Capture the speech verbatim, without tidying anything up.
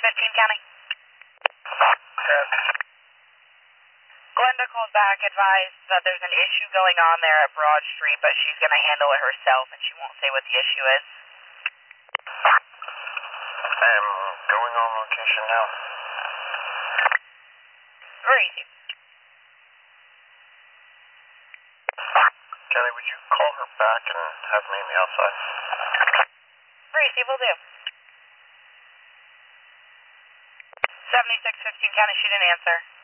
fifteen County. Yes. Glenda called back, advised that there's an issue going on there at Broad Street, but she's going to handle it herself and she won't say what the issue is. I am going on location now. Very easy. Kelly, would you call her back and have me in the outside? Very easy, will do. seventy-six fifteen County, she didn't answer.